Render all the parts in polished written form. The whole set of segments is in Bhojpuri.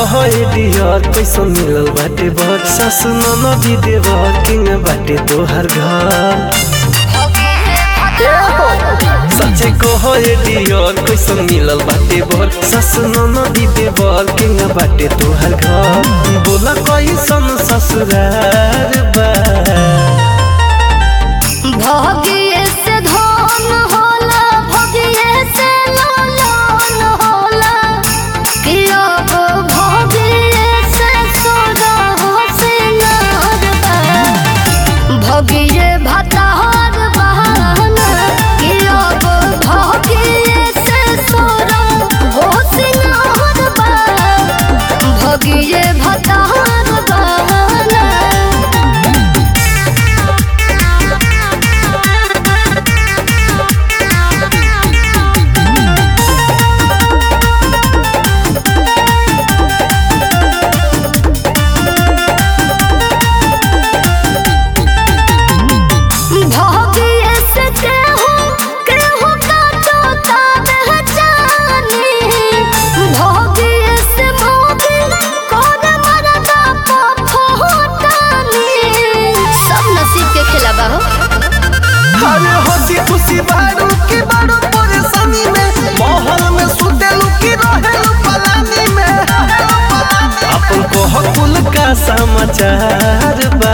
कहे डियर कैसन मिलल बाटे बर सासु ननदी देवर किंग बाटे तोहर घर सच्चे कहे डियर कैसन मिलल बाटे बर सासु ननदी देवर किंग बाटे तोहर घर बोला कैसन ससुरार बा भगिए से धन होला भगिए से लोन होला कि अब भगिए से सोना हो सिंगार बा भगिए भतार बहाना कि अब भगिए से सोना हो सिंगार बा भगिए भतार बहाना अरे हंसी खुशी बारू की बारू परेशानी में महल में सुतेलू की रहेलू पलानी में अपन कह कुल का समाचार बा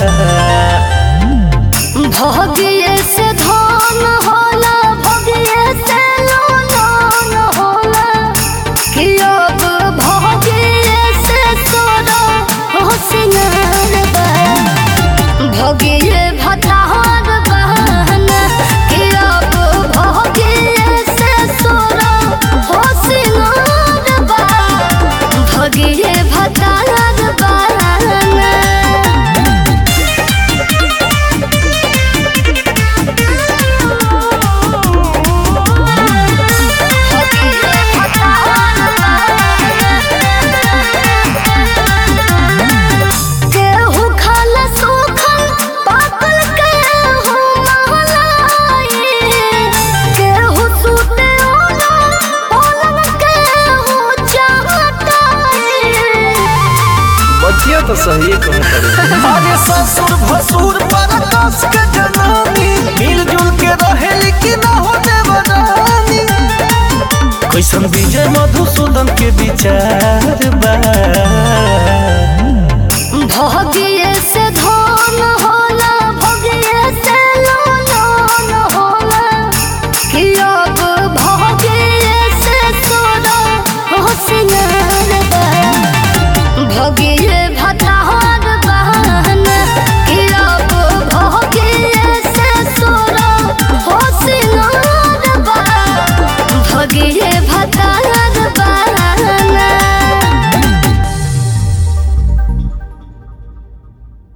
भगिए से धन होला भगिए से लोन होला कि अब भगिए से सोना हो सिंगार बा भगिए भतार बहाना कि अब भगिए से सोना हो सिंगार बा भगिए भतार बहाना केहू खाला सूखल पाकल केहू महलाई केहू सूते ओला पलंग केहू चाहताई बचिया तो सही कहूं अरे ससुर भसुर पर कस के जनानी मिलजुल के रहेली कि ना हो देवरानी कैसन विजय मधुसूदन के विचार बा भगिए से